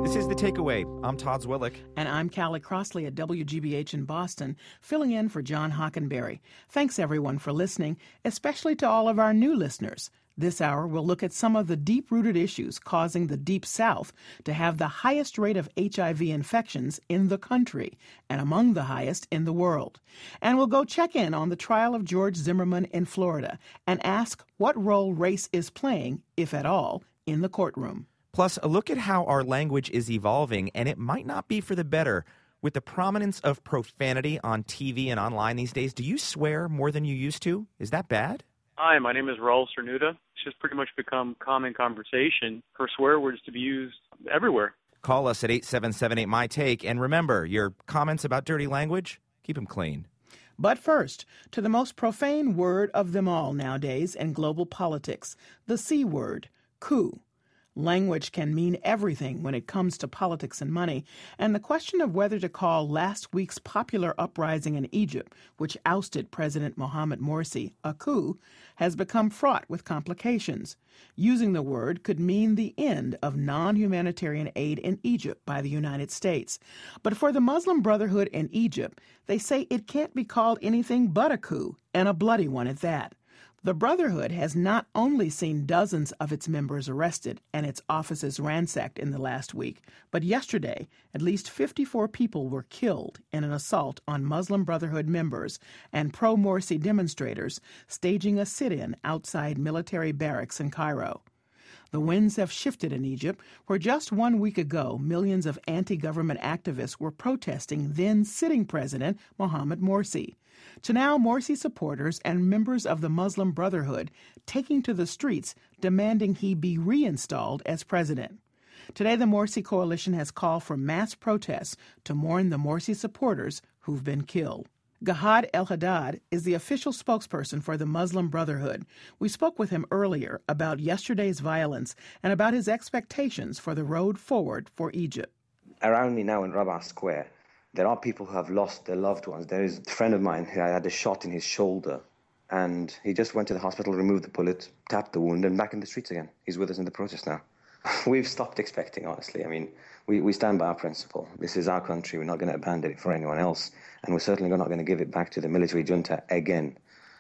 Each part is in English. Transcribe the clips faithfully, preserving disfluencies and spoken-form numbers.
This is The Takeaway. I'm Todd Zwillick. And I'm Callie Crossley at W G B H in Boston, filling in for John Hockenberry. Thanks, everyone, for listening, especially to all of our new listeners. This hour, we'll look at some of the deep-rooted issues causing the Deep South to have the highest rate of H I V infections in the country and among the highest in the world. And we'll go check in on the trial of George Zimmerman in Florida and ask what role race is playing, if at all, in the courtroom. Plus, a look at how our language is evolving, and it might not be for the better. With the prominence of profanity on T V and online these days, do you swear more than you used to? Is that bad? Hi, my name is Raul Cernuda. It's just pretty much become common conversation for swear words to be used everywhere. Call us at eight seven seven eight, M Y Take, and remember, your comments about dirty language, keep them clean. But first, to the most profane word of them all nowadays in global politics, the C word, coup. Language can mean everything when it comes to politics and money, and the question of whether to call last week's popular uprising in Egypt, which ousted President Mohamed Morsi, a coup, has become fraught with complications. Using the word could mean the end of non-humanitarian aid in Egypt by the United States. But for the Muslim Brotherhood in Egypt, they say it can't be called anything but a coup, and a bloody one at that. The Brotherhood has not only seen dozens of its members arrested and its offices ransacked in the last week, but yesterday, at least fifty-four people were killed in an assault on Muslim Brotherhood members and pro-Morsi demonstrators staging a sit-in outside military barracks in Cairo. The winds have shifted in Egypt, where just one week ago, millions of anti-government activists were protesting then-sitting President Mohamed Morsi, to now Morsi supporters and members of the Muslim Brotherhood taking to the streets demanding he be reinstalled as president. Today, the Morsi coalition has called for mass protests to mourn the Morsi supporters who've been killed. Gahad El-Haddad is the official spokesperson for the Muslim Brotherhood. We spoke with him earlier about yesterday's violence and about his expectations for the road forward for Egypt. Around me now in Rabaa Square, there are people who have lost their loved ones. There is a friend of mine who had a shot in his shoulder, and he just went to the hospital, removed the bullet, tapped the wound, and back in the streets again. He's with us in the protest now. We've stopped expecting, honestly. I mean, we, we stand by our principle. This is our country. We're not going to abandon it for anyone else, and we're certainly not going to give it back to the military junta again.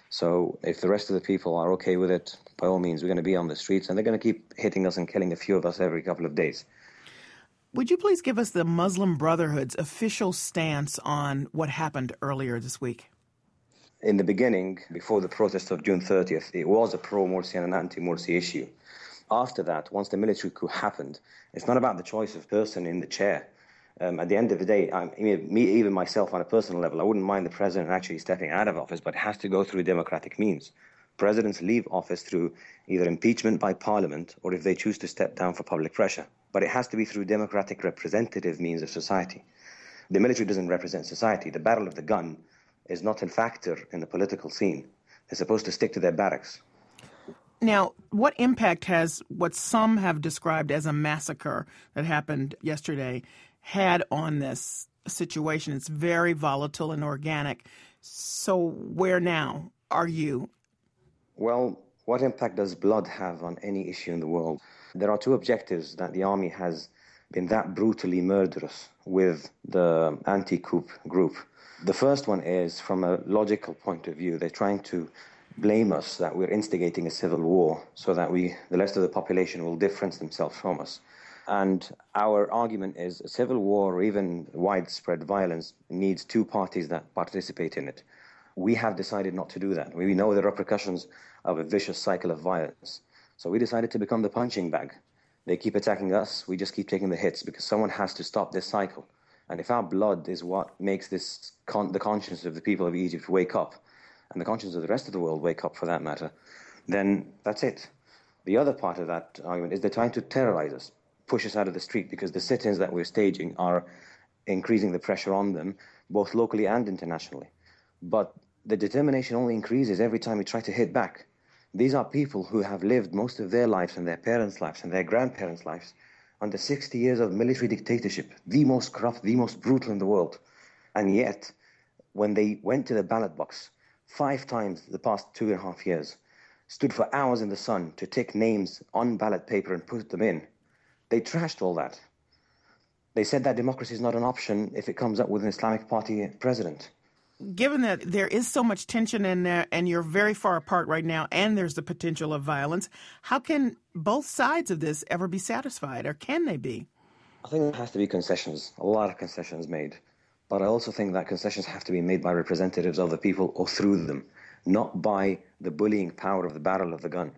So if the rest of the people are okay with it, by all means, we're going to be on the streets, and they're going to keep hitting us and killing a few of us every couple of days. Would you please give us the Muslim Brotherhood's official stance on what happened earlier this week? In the beginning, before the protest of June thirtieth, it was a pro-Morsi and an anti-Morsi issue. After that, once the military coup happened, it's not about the choice of person in the chair. Um, at the end of the day, I mean, me, even myself on a personal level, I wouldn't mind the president actually stepping out of office, but it has to go through democratic means. Presidents leave office through either impeachment by parliament or if they choose to step down for public pressure. But it has to be through democratic representative means of society. The military doesn't represent society. The battle of the gun is not a factor in the political scene. They're supposed to stick to their barracks. Now, what impact has what some have described as a massacre that happened yesterday had on this situation? It's very volatile and organic. So where now are you? Well, what impact does blood have on any issue in the world? There are two objectives that the army has been that brutally murderous with the anti-coup group. The first one is, from a logical point of view, they're trying to blame us that we're instigating a civil war so that we, the rest of the population will difference themselves from us. And our argument is a civil war or even widespread violence needs two parties that participate in it. We have decided not to do that. We know the repercussions of a vicious cycle of violence. So we decided to become the punching bag. They keep attacking us, we just keep taking the hits because someone has to stop this cycle. And if our blood is what makes this con- the conscience of the people of Egypt wake up, and the conscience of the rest of the world wake up for that matter, then that's it. The other part of that argument is they're trying to terrorize us, push us out of the street, because the sit-ins that we're staging are increasing the pressure on them, both locally and internationally. But the determination only increases every time we try to hit back. These are people who have lived most of their lives and their parents' lives and their grandparents' lives under sixty years of military dictatorship, the most corrupt, the most brutal in the world. And yet, when they went to the ballot box five times the past two and a half years, stood for hours in the sun to tick names on ballot paper and put them in, they trashed all that. They said that democracy is not an option if it comes up with an Islamic Party president. Given that there is so much tension in there and you're very far apart right now and there's the potential of violence, how can both sides of this ever be satisfied, or can they be? I think there has to be concessions, a lot of concessions made. But I also think that concessions have to be made by representatives of the people or through them, not by the bullying power of the barrel of the gun.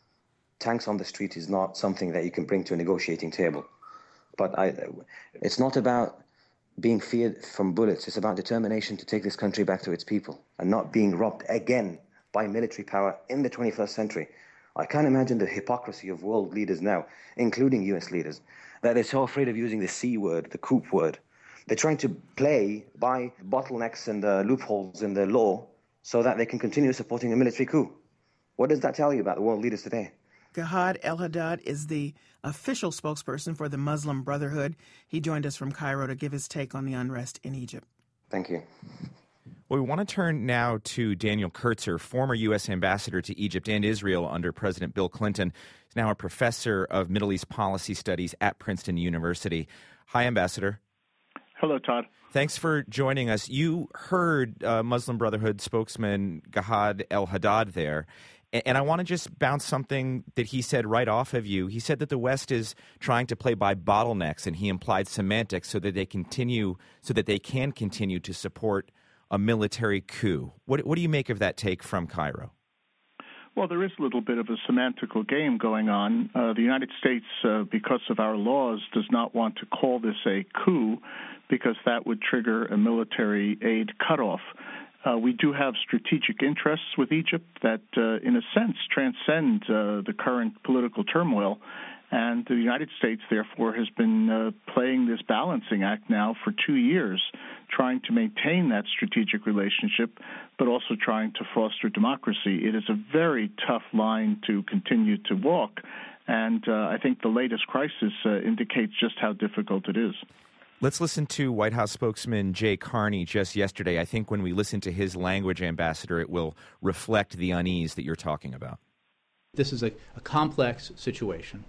Tanks on the street is not something that you can bring to a negotiating table. But I, it's not about being feared from bullets. It's about determination to take this country back to its people and not being robbed again by military power in the twenty-first century. I can't imagine the hypocrisy of world leaders now, including U S leaders, that they're so afraid of using the C word, the coup word. They're trying to play by bottlenecks and uh, loopholes in the law so that they can continue supporting a military coup. What does that tell you about the world leaders today? Ghaad El-Haddad is the official spokesperson for the Muslim Brotherhood. He joined us from Cairo to give his take on the unrest in Egypt. Thank you. Well, we want to turn now to Daniel Kurtzer, former U S ambassador to Egypt and Israel under President Bill Clinton. He's now a professor of Middle East policy studies at Princeton University. Hi, Ambassador. Hello, Todd. Thanks for joining us. You heard uh, Muslim Brotherhood spokesman Ghaad El-Haddad there. And I want to just bounce something that he said right off of you. He said that the West is trying to play by bottlenecks, and he implied semantics so that they continue, so that they can continue to support a military coup. What, what do you make of that take from Cairo? Well, there is a little bit of a semantical game going on. Uh, the United States, uh, because of our laws, does not want to call this a coup because that would trigger a military aid cutoff. Uh, we do have strategic interests with Egypt that, uh, in a sense, transcend uh, the current political turmoil. And the United States, therefore, has been uh, playing this balancing act now for two years, trying to maintain that strategic relationship, but also trying to foster democracy. It is a very tough line to continue to walk, and uh, I think the latest crisis uh, indicates just how difficult it is. Let's listen to White House spokesman Jay Carney just yesterday. I think when we listen to his language, Ambassador, it will reflect the unease that you're talking about. This is a, a complex situation,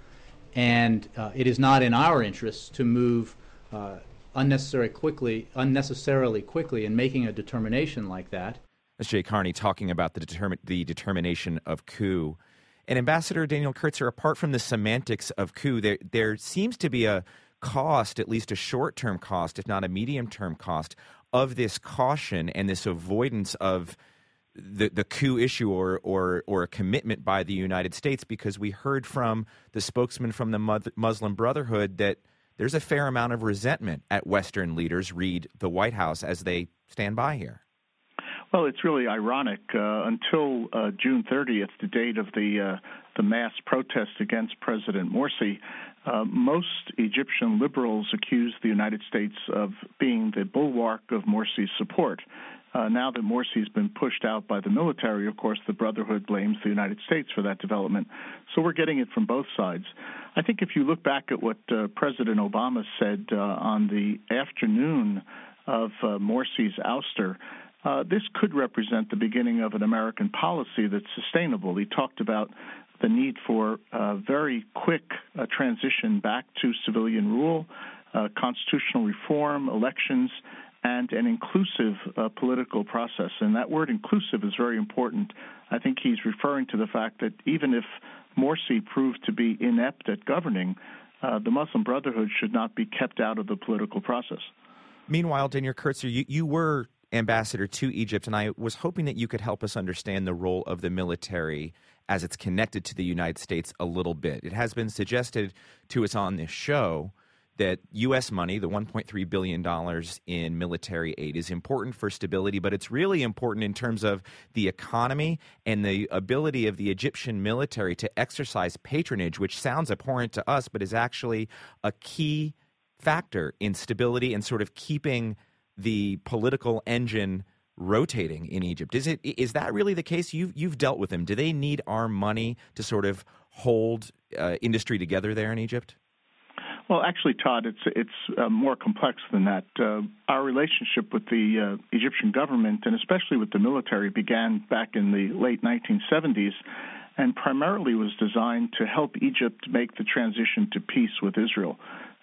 and uh, it is not in our interests to move uh, unnecessarily quickly, unnecessarily quickly in making a determination like that. That's Jay Carney talking about the, determi- the determination of coup. And Ambassador Daniel Kurtzer, apart from the semantics of coup, there, there seems to be a cost, at least a short-term cost, if not a medium-term cost, of this caution and this avoidance of the, the coup issue or, or, or a commitment by the United States, because we heard from the spokesman from the Muslim Brotherhood that there's a fair amount of resentment at Western leaders, read the White House, as they stand by here. Well, it's really ironic. Uh, until uh, June thirtieth, the date of the uh, the mass protest against President Morsi, uh, most Egyptian liberals accused the United States of being the bulwark of Morsi's support. Uh, now that Morsi's been pushed out by the military, of course, the Brotherhood blames the United States for that development. So we're getting it from both sides. I think if you look back at what uh, President Obama said uh, on the afternoon of uh, Morsi's ouster, Uh, this could represent the beginning of an American policy that's sustainable. He talked about the need for uh, very quick uh, transition back to civilian rule, uh, constitutional reform, elections, and an inclusive uh, political process. And that word inclusive is very important. I think he's referring to the fact that even if Morsi proved to be inept at governing, uh, the Muslim Brotherhood should not be kept out of the political process. Meanwhile, Daniel Kurtzer, you, you were ambassador to Egypt, and I was hoping that you could help us understand the role of the military as it's connected to the United States a little bit. It has been suggested to us on this show that U S money, the one point three billion dollars in military aid, is important for stability, but it's really important in terms of the economy and the ability of the Egyptian military to exercise patronage, which sounds abhorrent to us, but is actually a key factor in stability and sort of keeping the political engine rotating in Egypt. Is it is that really the case? You've you've dealt with them. Do they need our money to sort of hold uh, industry together there in Egypt? Well, actually, Todd, it's it's uh, more complex than that. Uh, our relationship with the uh, Egyptian government, and especially with the military, began back in the late nineteen seventies, and primarily was designed to help Egypt make the transition to peace with Israel.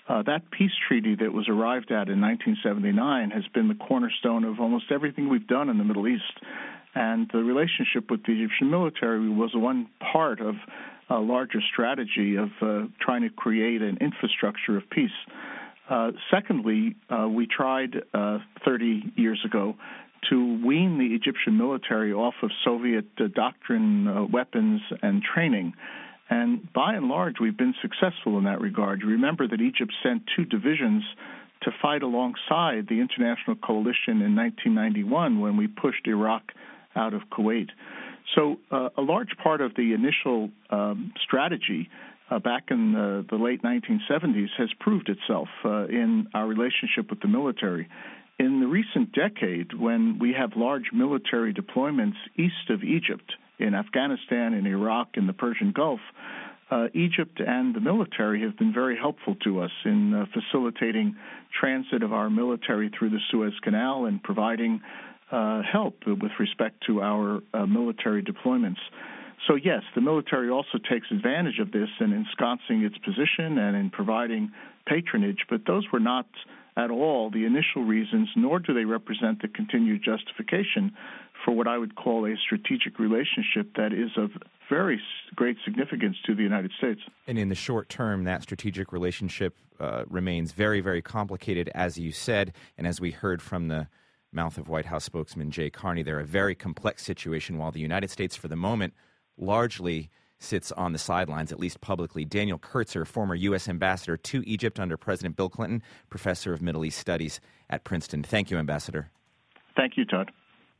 Uh, that peace treaty that was arrived at in nineteen seventy-nine has been the cornerstone of almost everything we've done in the Middle East. And the relationship with the Egyptian military was one part of a larger strategy of uh, trying to create an infrastructure of peace. Uh, secondly, uh, we tried uh, thirty years ago to wean the Egyptian military off of Soviet uh, doctrine, uh, weapons, and training. And by and large, we've been successful in that regard. You remember that Egypt sent two divisions to fight alongside the international coalition in nineteen ninety-one when we pushed Iraq out of Kuwait. So uh, a large part of the initial um, strategy uh, back in the, the late nineteen seventies has proved itself uh, in our relationship with the military. In the recent decade, when we have large military deployments east of Egypt, in Afghanistan, in Iraq, in the Persian Gulf, uh, Egypt and the military have been very helpful to us in uh, facilitating transit of our military through the Suez Canal and providing uh, help with respect to our uh, military deployments. So, yes, the military also takes advantage of this in ensconcing its position and in providing patronage, but those were not at all the initial reasons, nor do they represent the continued justification for what I would call a strategic relationship that is of very great significance to the United States. And in the short term, that strategic relationship uh, remains very, very complicated, as you said, and as we heard from the mouth of White House spokesman Jay Carney, they're a very complex situation, while the United States, for the moment, largely sits on the sidelines, at least publicly. Daniel Kurtzer, former U S ambassador to Egypt under President Bill Clinton, professor of Middle East Studies at Princeton. Thank you, Ambassador. Thank you, Todd.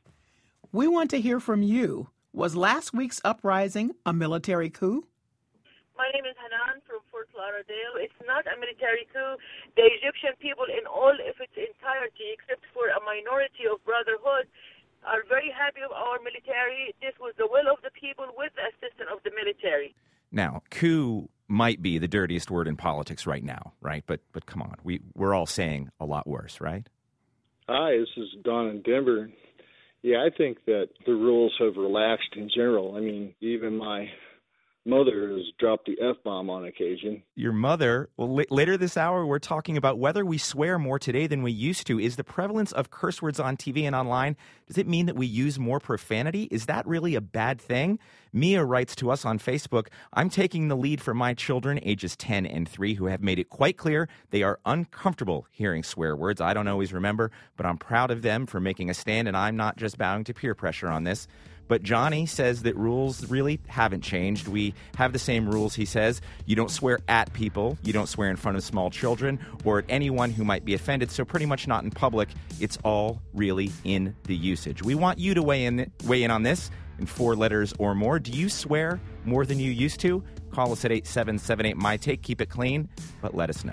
We want to hear from you. Was last week's uprising a military coup? My name is Hanan from Fort Lauderdale. It's not a military coup. The Egyptian people in all of its entirety, except for a minority of brotherhood, are very happy with our military. This was the will of the people with the assistance of the military. Now, coup might be the dirtiest word in politics right now, right? But but come on, we, we're all saying a lot worse, right? Hi, this is Don in Denver. Yeah, I think that the rules have relaxed in general. I mean, even my mother has dropped the F-bomb on occasion. Your mother, well, l- later this hour, we're talking about whether we swear more today than we used to. Is the prevalence of curse words on T V and online, does it mean that we use more profanity? Is that really a bad thing? Mia writes to us on Facebook, I'm taking the lead for my children, ages ten and three, who have made it quite clear they are uncomfortable hearing swear words. I don't always remember, but I'm proud of them for making a stand, and I'm not just bowing to peer pressure on this. But Johnny says that rules really haven't changed. We have the same rules, he says. You don't swear at people. You don't swear in front of small children or at anyone who might be offended. So pretty much not in public. It's all really in the usage. We want you to weigh in, weigh in on this in four letters or more. Do you swear more than you used to? Call us at eight seven seven eight, M Y T A K E. Keep it clean, but let us know.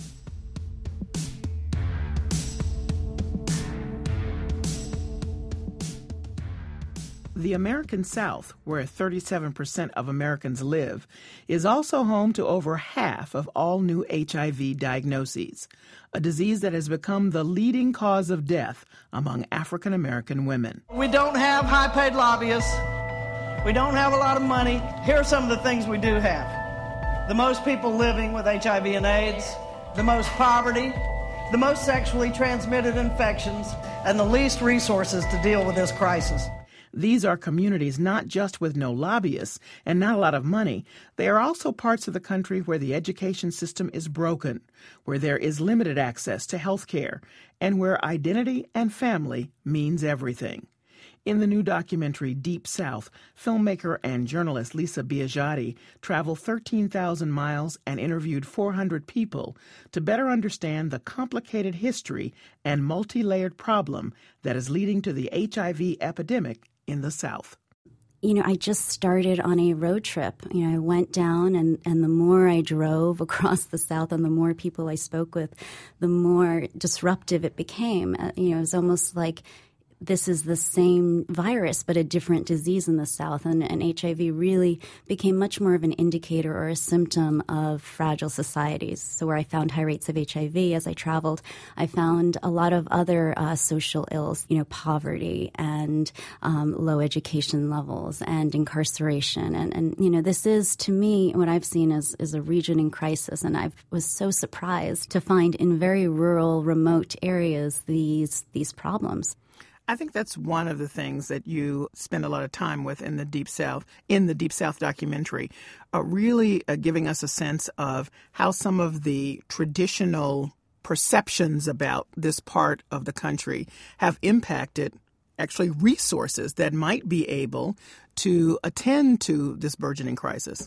The American South, where thirty-seven percent of Americans live, is also home to over half of all new H I V diagnoses, a disease that has become the leading cause of death among African American women. We don't have high-paid lobbyists. We don't have a lot of money. Here are some of the things we do have. The most people living with H I V and AIDS, the most poverty, the most sexually transmitted infections, and the least resources to deal with this crisis. These are communities not just with no lobbyists and not a lot of money. They are also parts of the country where the education system is broken, where there is limited access to health care, and where identity and family means everything. In the new documentary Deep South, filmmaker and journalist Lisa Biagiotti traveled thirteen thousand miles and interviewed four hundred people to better understand the complicated history and multi-layered problem that is leading to the H I V epidemic in the South. You know, I just started on a road trip. You know, I went down, and, and the more I drove across the South and the more people I spoke with, the more disruptive it became. Uh, you know, it was almost like this is the same virus but a different disease in the South, and, and H I V really became much more of an indicator or a symptom of fragile societies. So where I found high rates of H I V as I traveled, I found a lot of other uh, social ills, you know, poverty and um, low education levels and incarceration. And, and, you know, this is, to me, what I've seen is, is a region in crisis. And I was so surprised to find in very rural, remote areas these these problems. I think that's one of the things that you spend a lot of time with in the Deep South, in the Deep South documentary, uh, really uh, giving us a sense of how some of the traditional perceptions about this part of the country have impacted actually resources that might be able to attend to this burgeoning crisis.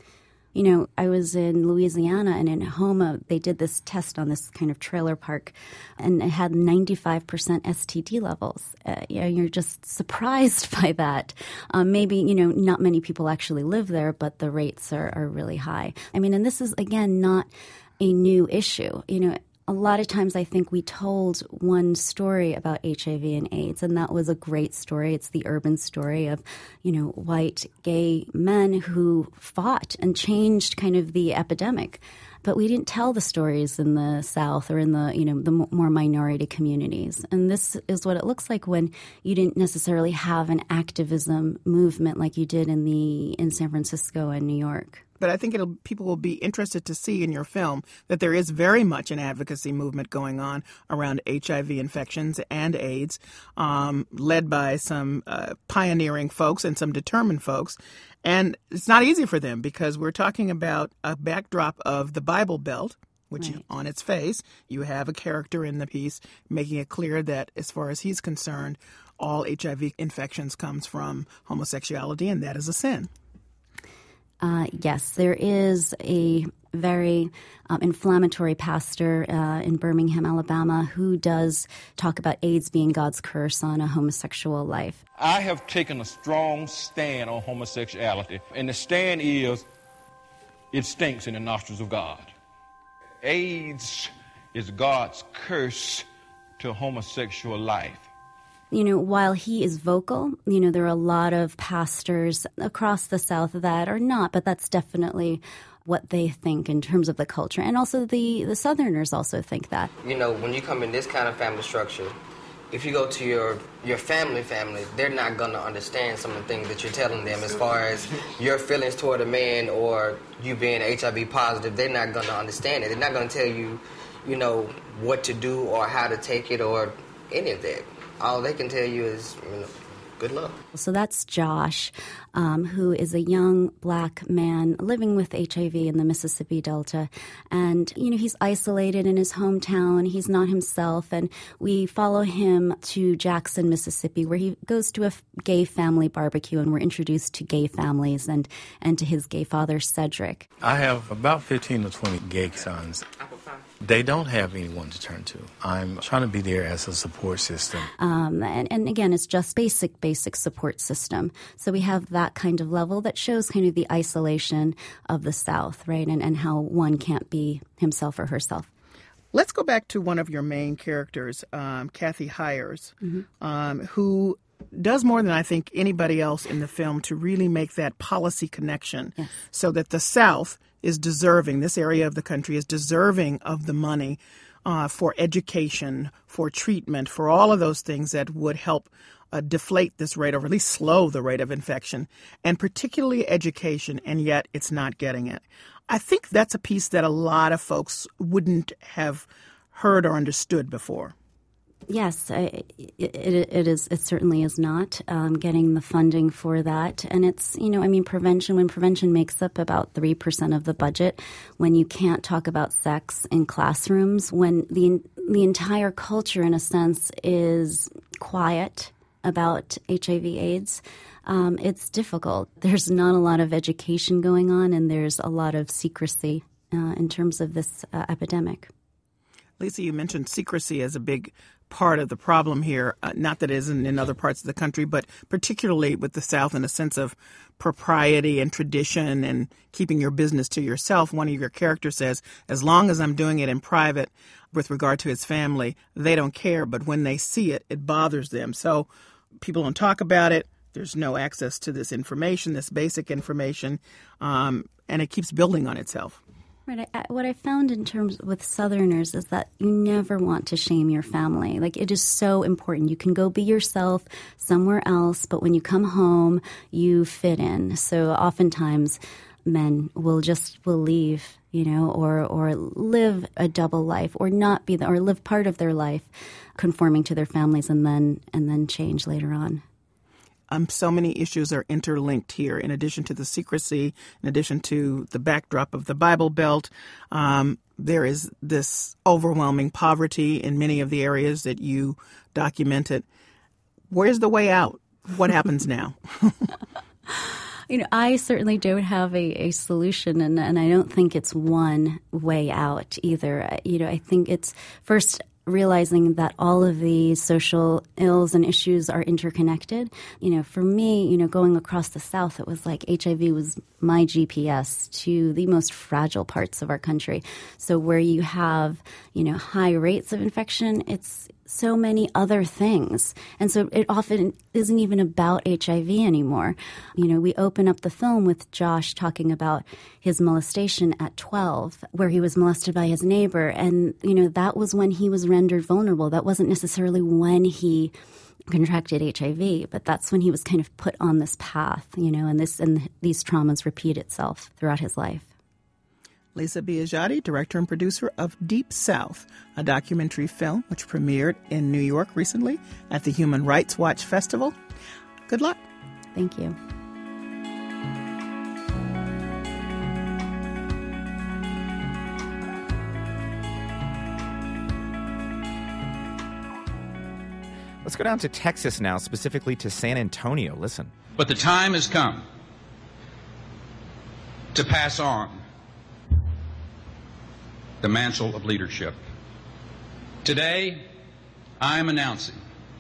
You know, I was in Louisiana, and in Houma, they did this test on this kind of trailer park, and it had ninety-five percent S T D levels. Uh, you know, you're just surprised by that. Um, maybe, you know, not many people actually live there, but the rates are, are really high. I mean, and this is, again, not a new issue. You know, a lot of times I think we told one story about H I V and AIDS, and that was a great story. It's the urban story of, you know, white gay men who fought and changed kind of the epidemic. But we didn't tell the stories in the South or in the, you know, the more minority communities. And this is what it looks like when you didn't necessarily have an activism movement like you did in the in San Francisco and New York. But I think it'll, people will be interested to see in your film that there is very much an advocacy movement going on around H I V infections and AIDS, um, led by some uh, pioneering folks and some determined folks. And it's not easy for them because we're talking about a backdrop of the Bible Belt, which right. on its face, you have a character in the piece making it clear that as far as he's concerned, all H I V infections comes from homosexuality, and that is a sin. Uh, yes, there is a very um, inflammatory pastor uh, in Birmingham, Alabama, who does talk about AIDS being God's curse on a homosexual life. I have taken a strong stand on homosexuality, and the stand is it stinks in the nostrils of God. AIDS is God's curse to homosexual life. You know, while he is vocal, you know, there are a lot of pastors across the South that are not, but that's definitely what they think in terms of the culture. And also the, the Southerners also think that. You know, when you come in this kind of family structure, if you go to your, your family family, they're not going to understand some of the things that you're telling them as far as your feelings toward a man or you being H I V positive. They're not going to understand it. They're not going to tell you, you know, what to do or how to take it or any of that. All they can tell you is, you know, good luck. So that's Josh, um, who is a young black man living with H I V in the Mississippi Delta. And, you know, he's isolated in his hometown. He's not himself. And we follow him to Jackson, Mississippi, where he goes to a gay family barbecue. And we're introduced to gay families and, and to his gay father, Cedric. I have about fifteen or twenty gay sons. They don't have anyone to turn to. I'm trying to be there as a support system. Um, and, and again, it's just basic, basic support system. So we have that kind of level that shows kind of the isolation of the South, right, and, and how one can't be himself or herself. Let's go back to one of your main characters, um, Kathy Hires, mm-hmm. um, who does more than I think anybody else in the film to really make that policy connection yes. so that the South is deserving, this area of the country is deserving of the money uh, for education, for treatment, for all of those things that would help uh, deflate this rate or at least slow the rate of infection, and particularly education, and yet it's not getting it. I think that's a piece that a lot of folks wouldn't have heard or understood before. Yes, it, it, it is. It certainly is not um, getting the funding for that. And it's, you know, I mean, prevention, when prevention makes up about three percent of the budget, when you can't talk about sex in classrooms, when the the entire culture, in a sense, is quiet about H I V AIDS, um, it's difficult. There's not a lot of education going on, and there's a lot of secrecy uh, in terms of this uh, epidemic. Lisa, you mentioned secrecy as a big part of the problem here. Uh, not that it isn't in other parts of the country, but particularly with the South in a sense of propriety and tradition and keeping your business to yourself. One of your characters says, as long as I'm doing it in private with regard to his family, they don't care. But when they see it, it bothers them. So people don't talk about it. There's no access to this information, this basic information, um, and it keeps building on itself. Right. I, what I found in terms with Southerners is that you never want to shame your family. Like, it is so important. You can go be yourself somewhere else, but when you come home, you fit in. So oftentimes men will just will leave, you know, or or live a double life, or not be the, or live part of their life conforming to their families, and then and then change later on. Um, so many issues are interlinked here. In addition to the secrecy, in addition to the backdrop of the Bible Belt, um, there is this overwhelming poverty in many of the areas that you documented. Where's the way out? What happens now? You know, I certainly don't have a, a solution, and, and I don't think it's one way out either. You know, I think it's first realizing that all of these social ills and issues are interconnected. You know, for me, you know, going across the South, it was like H I V was my G P S to the most fragile parts of our country. So where you have, you know, high rates of infection, it's so many other things. And so it often isn't even about H I V anymore. You know, we open up the film with Josh talking about his molestation at twelve, where he was molested by his neighbor. And, you know, that was when he was rendered vulnerable. That wasn't necessarily when he contracted H I V, but that's when he was kind of put on this path, you know, and this and these traumas repeat itself throughout his life. Lisa Biagiotti, director and producer of Deep South, a documentary film which premiered in New York recently at the Human Rights Watch Festival. Good luck. Thank you. Let's go down to Texas now, specifically to San Antonio. Listen. But the time has come to pass on the mantle of leadership. Today, I am announcing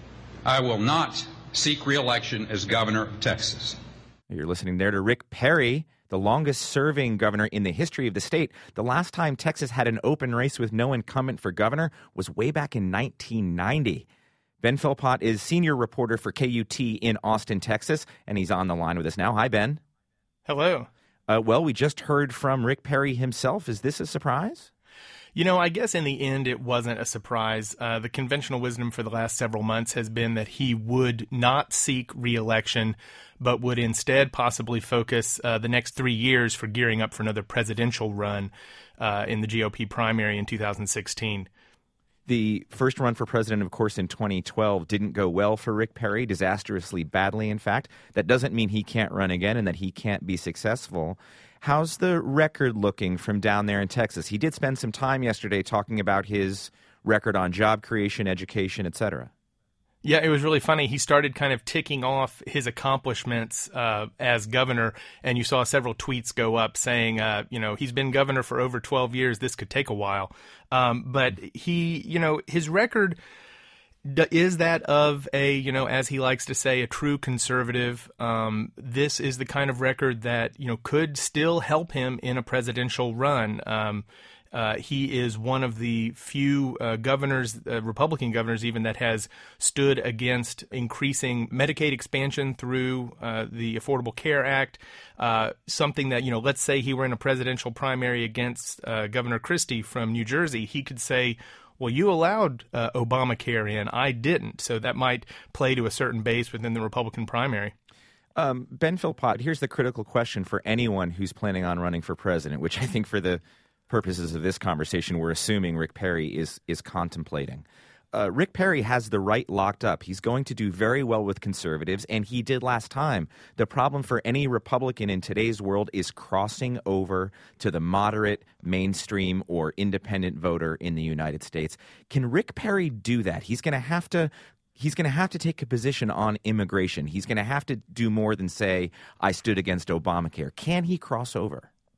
I will not seek re-election as governor of Texas. You're listening there to Rick Perry, the longest-serving governor in the history of the state. The last time Texas had an open race with no incumbent for governor was way back in nineteen ninety. Ben Philpott is senior reporter for K U T in Austin, Texas, and he's on the line with us now. Hi, Ben. Hello. Uh, well, we just heard from Rick Perry himself. Is this a surprise? You know, I guess in the end it wasn't a surprise. Uh, the conventional wisdom for the last several months has been that he would not seek re-election, but would instead possibly focus uh, the next three years for gearing up for another presidential run uh, in the G O P primary in two thousand sixteen. The first run for president, of course, in twenty twelve didn't go well for Rick Perry, disastrously badly, in fact. That doesn't mean he can't run again and that he can't be successful. How's the record looking from down there in Texas? He did spend some time yesterday talking about his record on job creation, education, et cetera. Yeah, it was really funny. He started kind of ticking off his accomplishments uh, as governor, and you saw several tweets go up saying, uh, you know, he's been governor for over twelve years. This could take a while. Um, but he, you know, his record is that of a, you know, as he likes to say, a true conservative. Um, this is the kind of record that, you know, could still help him in a presidential run. Um, uh, he is one of the few uh, governors, uh, Republican governors even, that has stood against increasing Medicaid expansion through uh, the Affordable Care Act, uh, something that, you know, let's say he were in a presidential primary against uh, Governor Christie from New Jersey, he could say, well, you allowed uh, Obamacare in, I didn't. So that might play to a certain base within the Republican primary. Um, Ben Philpott, here's the critical question for anyone who's planning on running for president, which I think for the purposes of this conversation, we're assuming Rick Perry is is contemplating. Uh, Rick Perry has the right locked up. He's going to do very well with conservatives, and he did last time. The problem for any Republican in today's world is crossing over to the moderate, mainstream, or independent voter in the United States. Can Rick Perry do that? He's going to have to He's going to have to take a position on immigration. He's going to have to do more than say, I stood against Obamacare. Can he cross over?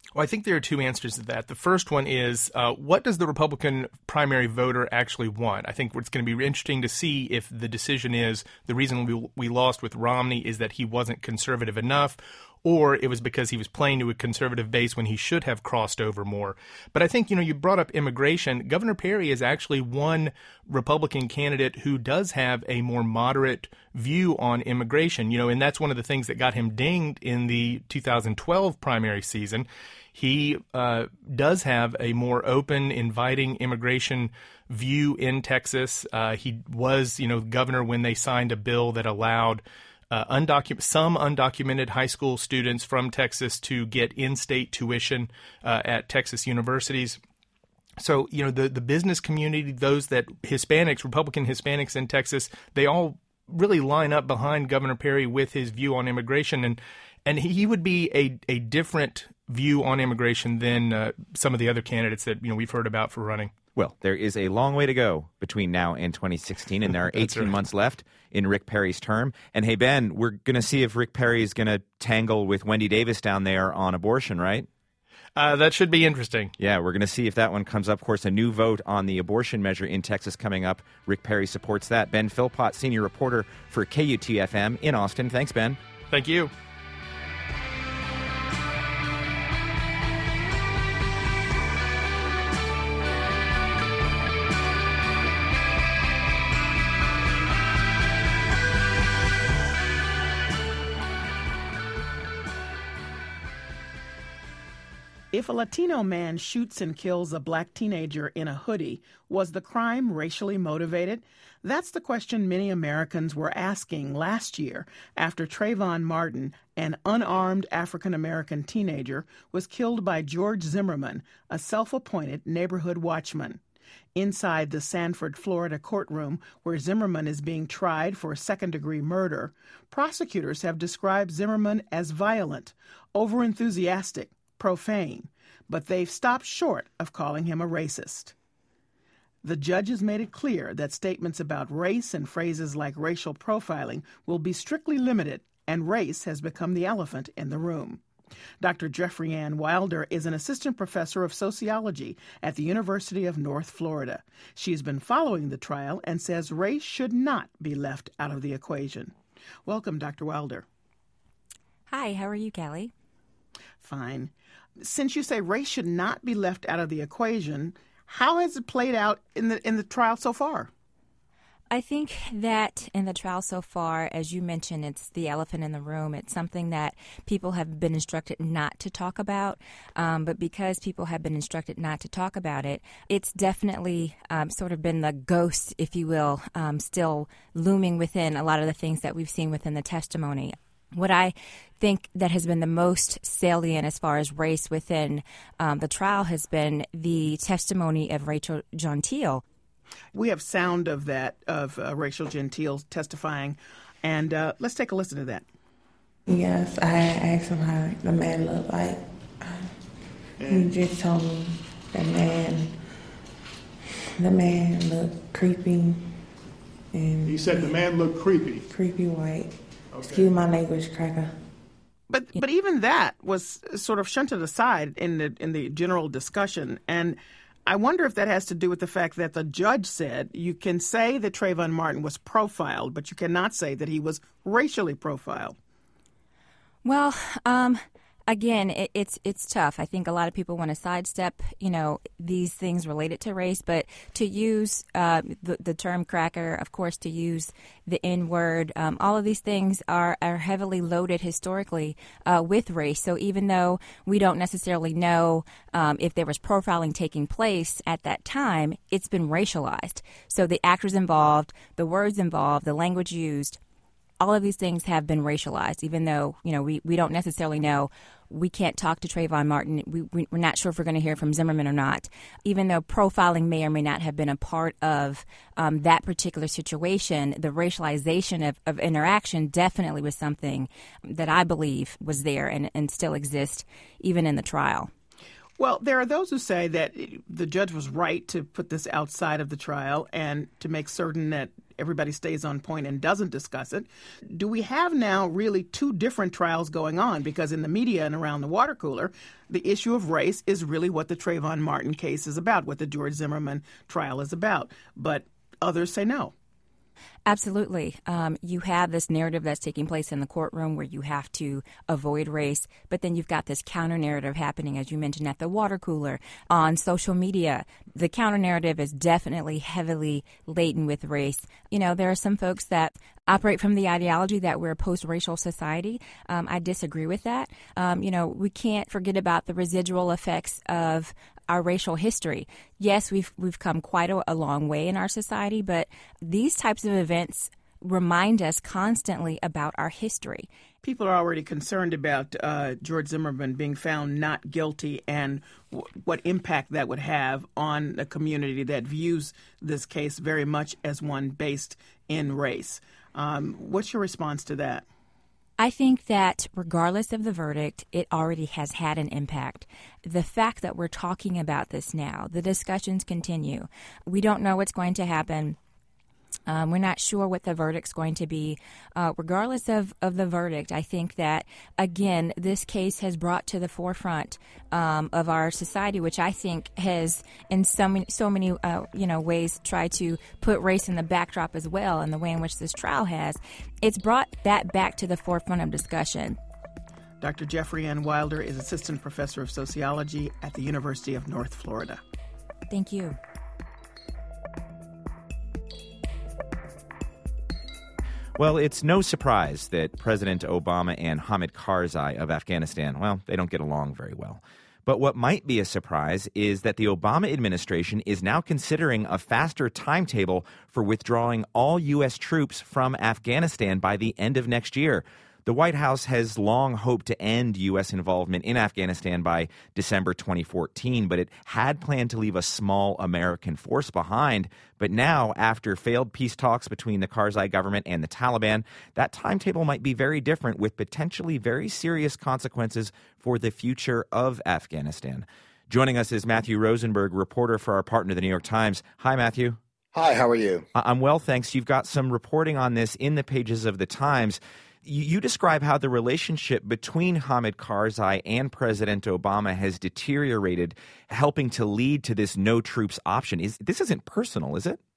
Well, I think there are two answers to that. The first one is, uh, what does the Republican primary voter actually want? I think it's going to be interesting to see if the decision is the reason we, we lost with Romney is that he wasn't conservative enough, or it was because he was playing to a conservative base when he should have crossed over more. But I think, you know, you brought up immigration. Governor Perry is actually one Republican candidate who does have a more moderate view on immigration, you know, and that's one of the things that got him dinged in the two thousand twelve primary season. He uh, does have a more open, inviting immigration view in Texas. Uh, he was, you know, governor when they signed a bill that allowed Uh, undocumented, some undocumented high school students from Texas to get in-state tuition uh, at Texas universities. So, you know, the, the business community, those that Hispanics, Republican Hispanics in Texas, they all really line up behind Governor Perry with his view on immigration. And and he would be a, a different view on immigration than uh, some of the other candidates that, you know, we've heard about for running. Well, there is a long way to go between now and twenty sixteen, and there are eighteen right. months left in Rick Perry's term. And hey, Ben, we're going to see if Rick Perry is going to tangle with Wendy Davis down there on abortion, right? Uh, that should be interesting. Yeah, we're going to see if that one comes up. Of course, a new vote on the abortion measure in Texas coming up. Rick Perry supports that. Ben Philpott, senior reporter for K U T F M in Austin. Thanks, Ben. Thank you. If a Latino man shoots and kills a black teenager in a hoodie, was the crime racially motivated? That's the question many Americans were asking last year after Trayvon Martin, an unarmed African-American teenager, was killed by George Zimmerman, a self-appointed neighborhood watchman. Inside the Sanford, Florida courtroom where Zimmerman is being tried for second-degree murder, prosecutors have described Zimmerman as violent, overenthusiastic, profane, but they've stopped short of calling him a racist. The judges made it clear that statements about race and phrases like racial profiling will be strictly limited, and race has become the elephant in the room. Doctor Jeffrey Ann Wilder is an assistant professor of sociology at the University of North Florida. She's been following the trial and says race should not be left out of the equation. Welcome, Doctor Wilder. Hi, how are you, Callie? Fine. Since you say race should not be left out of the equation, how has it played out in the in the trial so far? I think that in the trial so far, as you mentioned, it's the elephant in the room. It's something that people have been instructed not to talk about. Um, but because people have been instructed not to talk about it, it's definitely um, sort of been the ghost, if you will, um, still looming within a lot of the things that we've seen within the testimony. What I think that has been the most salient as far as race within um, the trial has been the testimony of Rachel Gentile. We have sound of that, of uh, Rachel Gentile testifying, and uh, let's take a listen to that. Yes, I asked him how the man looked like. He just told me the man, the man looked creepy. And he said the man looked creepy? Creepy white. Okay. Excuse my language, cracker. But but even that was sort of shunted aside in the in the general discussion, and I wonder if that has to do with the fact that the judge said you can say that Trayvon Martin was profiled, but you cannot say that he was racially profiled. Well, um, again, it, it's it's tough. I think a lot of people want to sidestep, you know, these things related to race, but to use uh, the, the term cracker, of course, to use the N-word, um, all of these things are, are heavily loaded historically uh, with race. So even though we don't necessarily know um, if there was profiling taking place at that time, it's been racialized. So the actors involved, the words involved, the language used, all of these things have been racialized, even though, you know, we, we don't necessarily know. We can't talk to Trayvon Martin. We, we, we're not sure if we're going to hear from Zimmerman or not, even though profiling may or may not have been a part of um, that particular situation. The racialization of, of interaction definitely was something that I believe was there and, and still exists even in the trial. Well, there are those who say that the judge was right to put this outside of the trial and to make certain that everybody stays on point and doesn't discuss it. Do we have now really two different trials going on? Because in the media and around the water cooler, the issue of race is really what the Trayvon Martin case is about, what the George Zimmerman trial is about. But others say no. Absolutely. Um, you have this narrative that's taking place in the courtroom where you have to avoid race, but then you've got this counter narrative happening, as you mentioned, at the water cooler, on social media. The counter narrative is definitely heavily laden with race. You know, there are some folks that operate from the ideology that we're a post-racial society. Um, I disagree with that. Um, you know, we can't forget about the residual effects of our racial history. Yes, we've we've come quite a, a long way in our society, but these types of events remind us constantly about our history. People are already concerned about uh, George Zimmerman being found not guilty and w- what impact that would have on a community that views this case very much as one based in race. Um, what's your response to that? I think that regardless of the verdict, it already has had an impact. The fact that we're talking about this now, the discussions continue. We don't know what's going to happen. Um, we're not sure what the verdict's going to be. Uh, regardless of, of the verdict, I think that, again, this case has brought to the forefront um, of our society, which I think has, in so many, so many uh, you know, ways, tried to put race in the backdrop as well, in the way in which this trial has. It's brought that back to the forefront of discussion. Doctor Jeffrey Ann Wilder is Assistant Professor of Sociology at the University of North Florida. Thank you. Well, it's no surprise that President Obama and Hamid Karzai of Afghanistan, well, they don't get along very well. But what might be a surprise is that the Obama administration is now considering a faster timetable for withdrawing all U S troops from Afghanistan by the end of next year. The White House has long hoped to end U S involvement in Afghanistan by December twenty fourteen, but it had planned to leave a small American force behind. But now, after failed peace talks between the Karzai government and the Taliban, that timetable might be very different, with potentially very serious consequences for the future of Afghanistan. Joining us is Matthew Rosenberg, reporter for our partner, the New York Times. Hi, Matthew. Hi, how are you? I'm well, thanks. You've got some reporting on this in the pages of the Times. You describe how the relationship between Hamid Karzai and President Obama has deteriorated, helping to lead to this no troops option. Is this isn't personal, is it?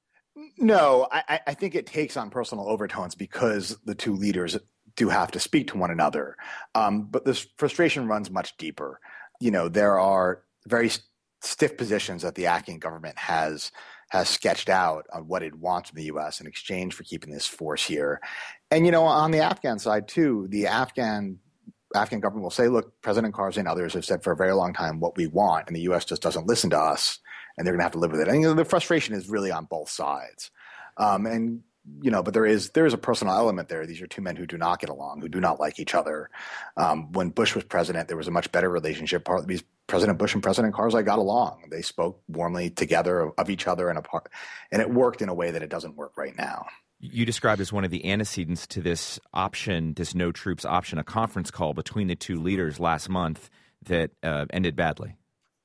No, I, I think it takes on personal overtones because the two leaders do have to speak to one another. Um, but this frustration runs much deeper. You know, there are very stiff positions that the Afghan government has has sketched out on what it wants from the U S in exchange for keeping this force here. And, you know, on the Afghan side, too, the Afghan Afghan government will say, look, President Karzai and others have said for a very long time what we want, and the U S just doesn't listen to us, and they're going to have to live with it. And you know, the frustration is really on both sides. Um, and, you know, but there is there is a personal element there. These are two men who do not get along, who do not like each other. Um, when Bush was president, there was a much better relationship. Part because President Bush and President Karzai got along. They spoke warmly together of, of each other and apart, and it worked in a way that it doesn't work right now. You described as one of the antecedents to this option, this no troops option, a conference call between the two leaders last month that uh, ended badly.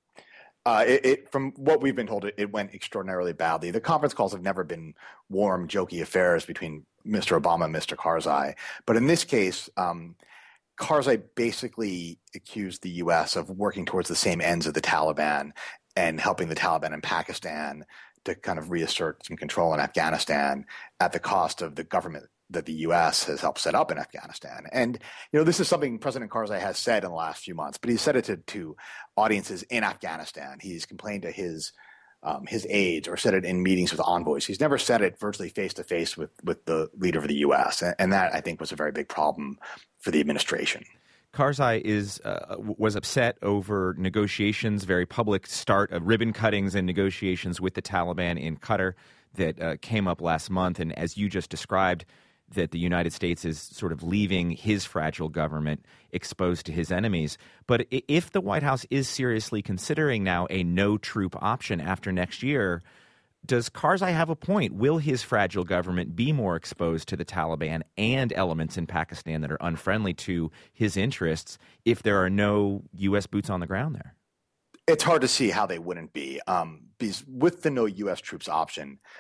Uh, it, it, from what we've been told, it, it went extraordinarily badly. The conference calls have never been warm, jokey affairs between Mister Obama and Mister Karzai. But in this case, um, Karzai basically accused the U S of working towards the same ends of the Taliban and helping the Taliban in Pakistan to kind of reassert some control in Afghanistan at the cost of the government that the U S has helped set up in Afghanistan. And, you know, this is something President Karzai has said in the last few months, but he's said it to, to audiences in Afghanistan. He's complained to his um, his aides or said it in meetings with envoys. He's never said it virtually face-to-face with, with the leader of the U S. And, and that, I think, was a very big problem for the administration. Karzai is uh, was upset over negotiations, very public start of ribbon cuttings and negotiations with the Taliban in Qatar that uh, came up last month. And as you just described, that the United States is sort of leaving his fragile government exposed to his enemies. But if the White House is seriously considering now a no-troop option after next year, does Karzai have a point? Will his fragile government be more exposed to the Taliban and elements in Pakistan that are unfriendly to his interests if there are no U S boots on the ground there? It's hard to see how they wouldn't be. Um, because with the no U S troops option,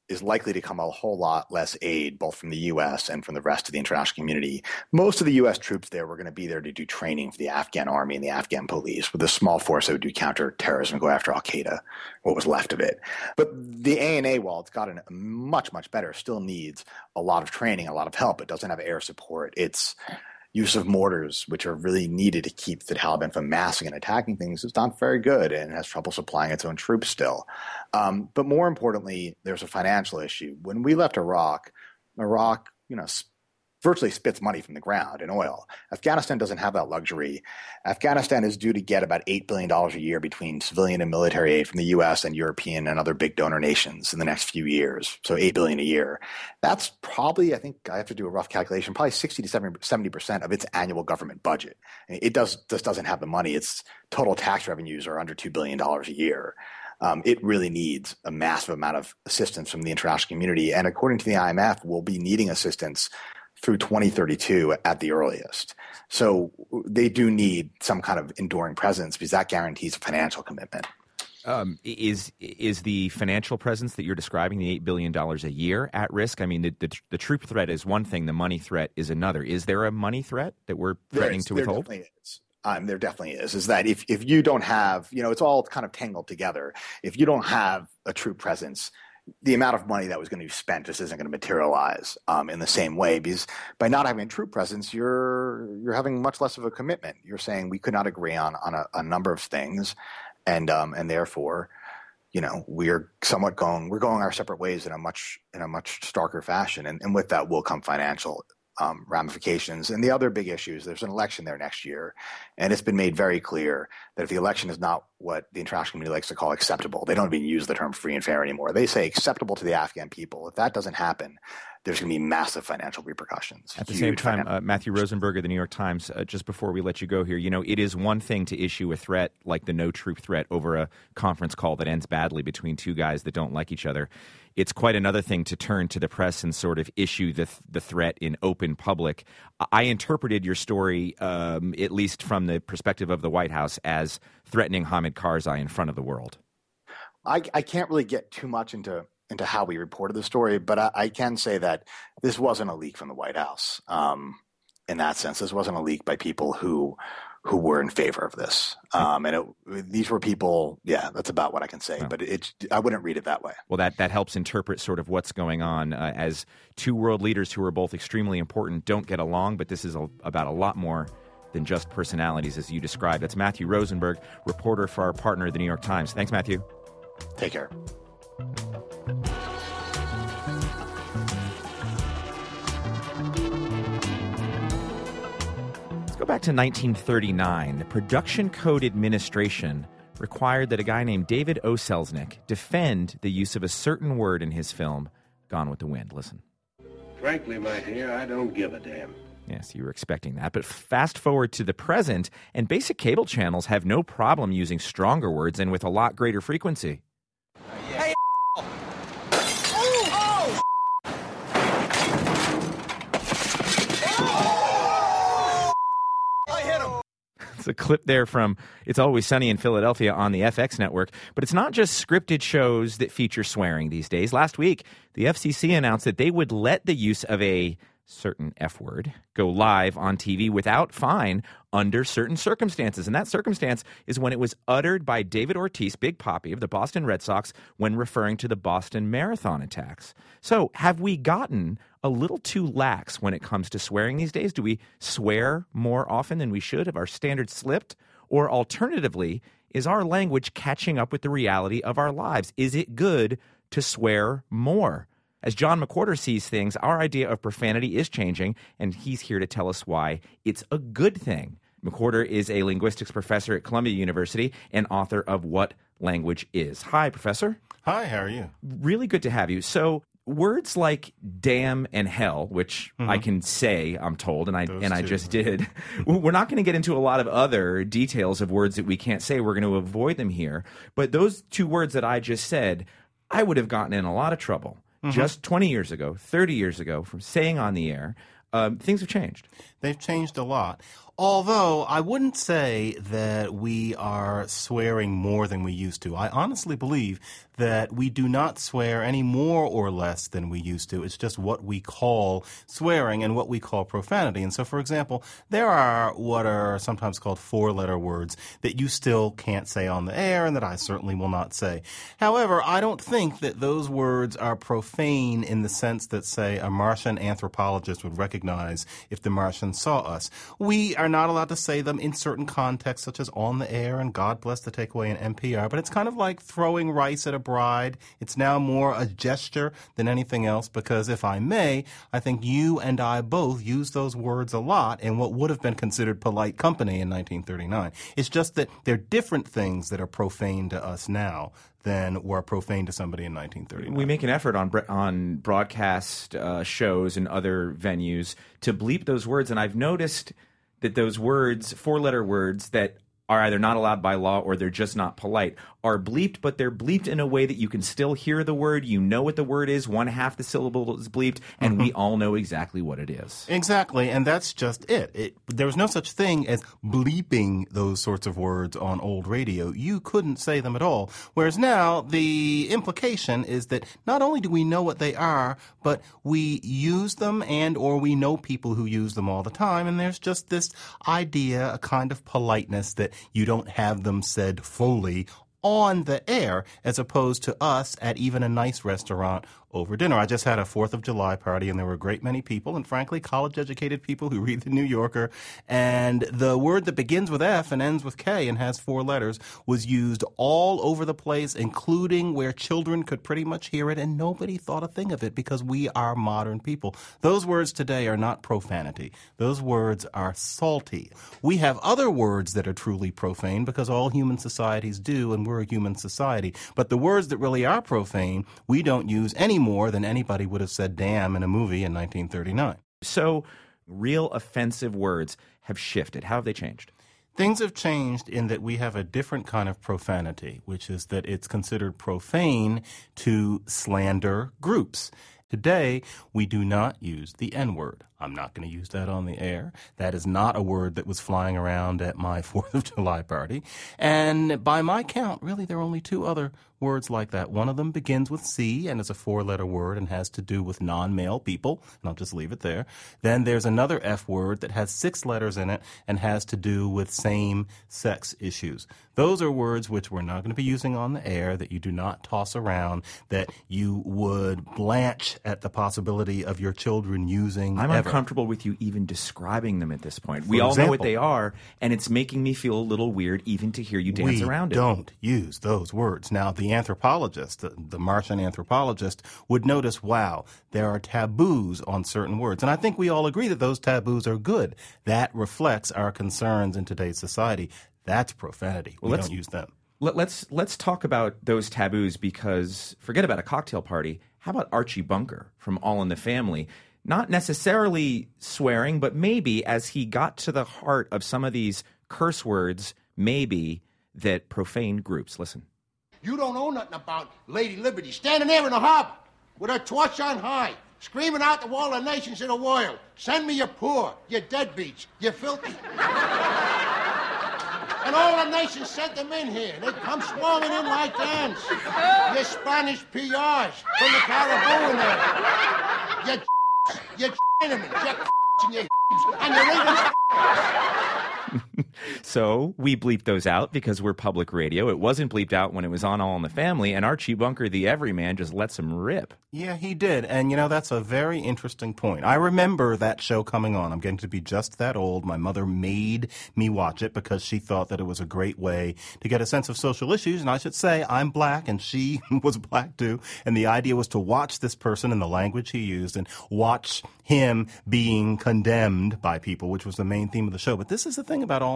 is likely to come a whole lot less aid, both from the U S and from the rest of the international community. Most of the U S troops there were going to be there to do training for the Afghan army and the Afghan police, with a small force that would do counterterrorism and go after al-Qaeda, what was left of it. But the A N A, while it's gotten much, much better, still needs a lot of training, a lot of help. It doesn't have air support. Its use of mortars, which are really needed to keep the Taliban from massing and attacking things, is not very good and has trouble supplying its own troops still. Um, but more importantly, there's a financial issue. When we left Iraq, Iraq, you know, virtually spits money from the ground in oil. Afghanistan doesn't have that luxury. Afghanistan is due to get about eight billion dollars a year between civilian and military aid from the U S and European and other big donor nations in the next few years. So eight billion dollars a year. That's probably, I think I have to do a rough calculation, probably sixty to seventy percent of its annual government budget. It does just doesn't have the money. Its total tax revenues are under two billion dollars a year. Um, it really needs a massive amount of assistance from the international community. And according to the I M F, we'll be needing assistance through twenty thirty-two at the earliest. So they do need some kind of enduring presence because that guarantees a financial commitment. Um, is is the financial presence that you're describing, the eight billion dollars a year, at risk? I mean, the, the, the troop threat is one thing, the money threat is another. Is there a money threat that we're threatening to withhold? There definitely is. Um, there definitely is, is that if, if you don't have, you know, it's all kind of tangled together. If you don't have a troop presence, the amount of money that was going to be spent just isn't going to materialize um, in the same way, because by not having a troop presence, you're you're having much less of a commitment. You're saying we could not agree on on a, a number of things, and um, and therefore, you know, we're somewhat going we're going our separate ways in a much in a much starker fashion, and, and with that will come financial Um, ramifications. And the other big issue is there's an election there next year, and it's been made very clear that if the election is not what the international community likes to call acceptable, they don't even use the term free and fair anymore. They say acceptable to the Afghan people. If that doesn't happen, there's going to be massive financial repercussions. At the same time, uh, Matthew Rosenberg of the New York Times, uh, just before we let you go here, you know, it is one thing to issue a threat like the no troop threat over a conference call that ends badly between two guys that don't like each other. It's quite another thing to turn to the press and sort of issue the the threat in open public. I interpreted your story, um, at least from the perspective of the White House, as threatening Hamid Karzai in front of the world. I, I can't really get too much into into how we reported the story, but I, I can say that this wasn't a leak from the White House. Um, in that sense, this wasn't a leak by people who who were in favor of this. Um, and it, these were people, yeah, that's about what I can say. Oh. But it, I wouldn't read it that way. Well, that, that helps interpret sort of what's going on uh, as two world leaders who are both extremely important don't get along, but this is a, about a lot more than just personalities, as you described. That's Matthew Rosenberg, reporter for our partner, the New York Times. Thanks, Matthew. Take care. Go back to nineteen thirty-nine. The Production Code Administration required that a guy named David O. Selznick defend the use of a certain word in his film, Gone with the Wind. Listen. Frankly, my dear, I don't give a damn. Yes, you were expecting that. But fast forward to the present, and basic cable channels have no problem using stronger words and with a lot greater frequency. Hey, oh! Oh! It's a clip there from It's Always Sunny in Philadelphia on the F X network. But it's not just scripted shows that feature swearing these days. Last week, the F C C announced that they would let the use of a certain F word go live on T V without fine under certain circumstances. And that circumstance is when it was uttered by David Ortiz, Big Papi of the Boston Red Sox, when referring to the Boston Marathon attacks. So have we gotten a little too lax when it comes to swearing these days? Do we swear more often than we should? Have our standards slipped? Or alternatively, is our language catching up with the reality of our lives? Is it good to swear more? As John McWhorter sees things, our idea of profanity is changing, and he's here to tell us why it's a good thing. McWhorter is a linguistics professor at Columbia University and author of What Language Is. Hi, Professor. Hi, how are you? Really good to have you. So words like damn and hell, which mm-hmm. I can say, I'm told, and I Those and I two. just did. We're not going to get into a lot of other details of words that we can't say. We're going to avoid them here. But those two words that I just said, I would have gotten in a lot of trouble. Mm-hmm. Just twenty years ago, thirty years ago, from saying on the air. Um, things have changed. They've changed a lot. Although I wouldn't say that we are swearing more than we used to. I honestly believe that we do not swear any more or less than we used to. It's just what we call swearing and what we call profanity. And so, for example, there are what are sometimes called four-letter words that you still can't say on the air and that I certainly will not say. However, I don't think that those words are profane in the sense that, say, a Martian anthropologist would recognize if the Martians saw us. We are not allowed to say them in certain contexts, such as on the air and God bless the takeaway in N P R, but it's kind of like throwing rice at a bride. It's now more a gesture than anything else because, if I may, I think you and I both use those words a lot in what would have been considered polite company in nineteen thirty-nine. It's just that they're different things that are profane to us now than were profane to somebody in nineteen thirty-nine. We make an effort on on broadcast uh, shows and other venues to bleep those words, and I've noticed that those words, four-letter words that are either not allowed by law or they're just not polite, are bleeped, but they're bleeped in a way that you can still hear the word. You know what the word is. One half the syllable is bleeped, and mm-hmm. we all know exactly what it is. Exactly, and that's just it. it. There was no such thing as bleeping those sorts of words on old radio. You couldn't say them at all. Whereas now, the implication is that not only do we know what they are, but we use them and or we know people who use them all the time, and there's just this idea, a kind of politeness that you don't have them said fully on the air as opposed to us at even a nice restaurant over dinner. I just had a fourth of July party, and there were a great many people, and frankly, college-educated people who read the New Yorker, and the word that begins with F and ends with K and has four letters was used all over the place, including where children could pretty much hear it, and nobody thought a thing of it because we are modern people. Those words today are not profanity. Those words are salty. We have other words that are truly profane because all human societies do, and we're a human society. But the words that really are profane, we don't use any more than anybody would have said damn in a movie in nineteen thirty-nine. So real offensive words have shifted. How have they changed? Things have changed in that we have a different kind of profanity, which is that it's considered profane to slander groups. Today, we do not use the N-word. I'm not going to use that on the air. That is not a word that was flying around at my fourth of July party. And by my count, really, there are only two other words like that. One of them begins with C and is a four-letter word and has to do with non-male people, and I'll just leave it there. Then there's another F word that has six letters in it and has to do with same-sex issues. Those are words which we're not going to be using on the air, that you do not toss around, that you would blanch at the possibility of your children using I'm ever. uncomfortable with you even describing them at this point. For we all example, know what they are, and it's making me feel a little weird even to hear you dance we around it. We don't use those words. Now, the anthropologist, the, the Martian anthropologist, would notice, wow, there are taboos on certain words. And I think we all agree that those taboos are good. That reflects our concerns in today's society. That's profanity. Well, we let's, don't use them. Let, let's, let's talk about those taboos because forget about a cocktail party. How about Archie Bunker from All in the Family? Not necessarily swearing, but maybe as he got to the heart of some of these curse words, maybe that profane groups. Listen. You don't know nothing about Lady Liberty standing there in the harbor with her torch on high, screaming out to all the nations in the world, send me your poor, your deadbeats, you filthy. And all the nations sent them in here. They come swarming in like ants. Your Spanish P Rs from the Caribbean there. Your your Chinamen, your and your and your even. So we bleeped those out because we're public radio. It wasn't bleeped out when it was on All in the Family, and Archie Bunker, the everyman, just lets them rip. Yeah, he did. And, you know, that's a very interesting point. I remember that show coming on. I'm getting to be just that old. My mother made me watch it because she thought that it was a great way to get a sense of social issues. And I should say I'm black, and she was black, too. And the idea was to watch this person and the language he used and watch him being condemned by people, which was the main theme of the show. But this is the thing about All in the Family.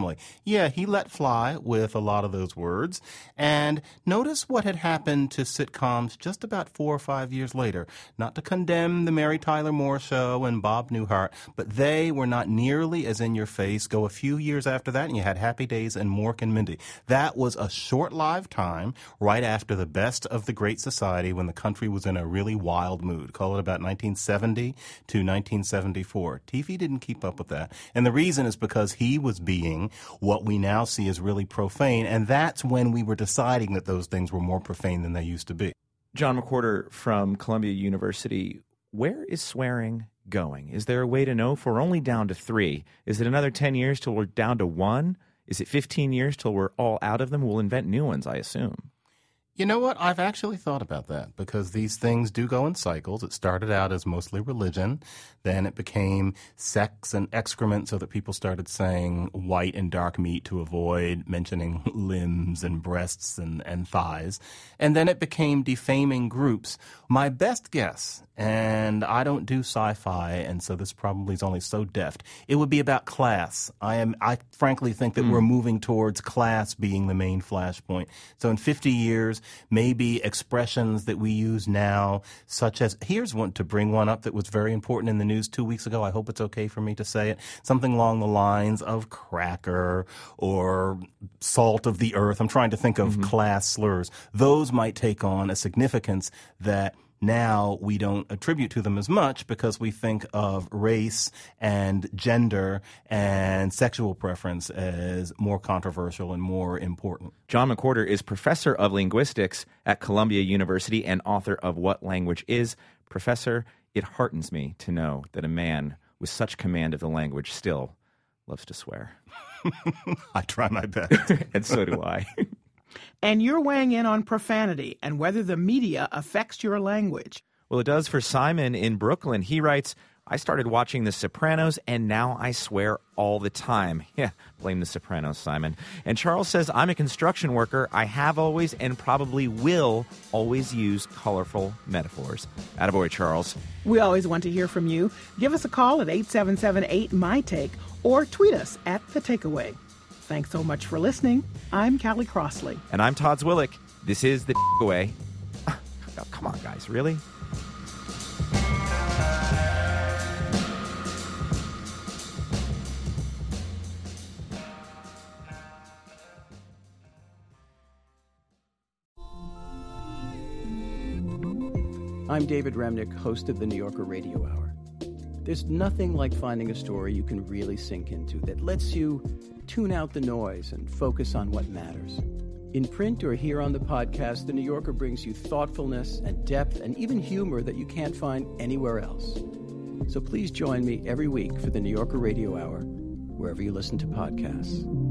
family. Yeah, he let fly with a lot of those words. And notice what had happened to sitcoms just about four or five years later. Not to condemn the Mary Tyler Moore Show and Bob Newhart, but they were not nearly as in your face. Go a few years after that, and you had Happy Days and Mork and Mindy. That was a short-lived time right after the best of the Great Society when the country was in a really wild mood. Call it about nineteen seventy to nineteen seventy-four. T V didn't keep up with that. And the reason is because he was being what we now see as really profane, and that's when we were deciding that those things were more profane than they used to be. John McWhorter from Columbia University, where is swearing going? Is there a way to know if we're only down to three? Is it another ten years till we're down to one? Is it fifteen years till we're all out of them? We'll invent new ones, I assume. You know what? I've actually thought about that because these things do go in cycles. It started out as mostly religion. Then it became sex and excrement so that people started saying white and dark meat to avoid mentioning limbs and breasts and, and thighs. And then it became defaming groups. My best guess, and I don't do sci-fi, and so this probably is only so deft, it would be about class. I am. I frankly think that mm. we're moving towards class being the main flashpoint. So in fifty years, maybe expressions that we use now, such as, here's one to bring one up that was very important in the news two weeks ago. I hope it's okay for me to say it. Something along the lines of cracker or salt of the earth. I'm trying to think of mm-hmm. class slurs. Those might take on a significance that now we don't attribute to them as much because we think of race and gender and sexual preference as more controversial and more important. John McWhorter is professor of linguistics at Columbia University and author of What Language Is. Professor, it heartens me to know that a man with such command of the language still loves to swear. I try my best. And so do I. And you're weighing in on profanity and whether the media affects your language. Well, it does for Simon in Brooklyn. He writes, I started watching The Sopranos, and now I swear all the time. Yeah, blame The Sopranos, Simon. And Charles says, I'm a construction worker. I have always and probably will always use colorful metaphors. Attaboy, Charles. We always want to hear from you. Give us a call at eight seven seven eight, M Y Take or tweet us at The Takeaway. Thanks so much for listening. I'm Callie Crossley. And I'm Todd Zwillich. This is The Takeaway. Oh, come on, guys. Really? I'm David Remnick, host of the New Yorker Radio Hour. There's nothing like finding a story you can really sink into that lets you tune out the noise and focus on what matters. In print or here on the podcast, The New Yorker brings you thoughtfulness and depth and even humor that you can't find anywhere else. So please join me every week for the New Yorker Radio Hour, wherever you listen to podcasts.